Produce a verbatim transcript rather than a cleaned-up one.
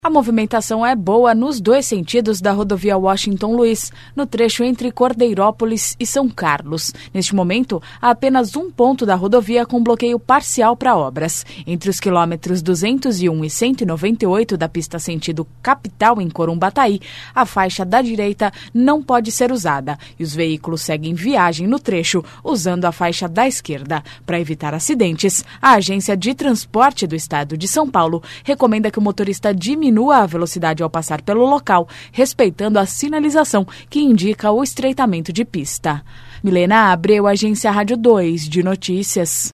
A movimentação é boa nos dois sentidos da rodovia Washington Luiz, no trecho entre Cordeirópolis e São Carlos. Neste momento, há apenas um ponto da rodovia com bloqueio parcial para obras. Entre os quilômetros duzentos e um e cento e noventa e oito da pista sentido capital em Corumbataí, a faixa da direita não pode ser usada e os veículos seguem viagem no trecho usando a faixa da esquerda. Para evitar acidentes, a Agência de Transporte do Estado de São Paulo recomenda que o motorista diminua a velocidade ao passar pelo local, respeitando a sinalização que indica o estreitamento de pista. Milena Abreu, Agência Rádio dois de Notícias.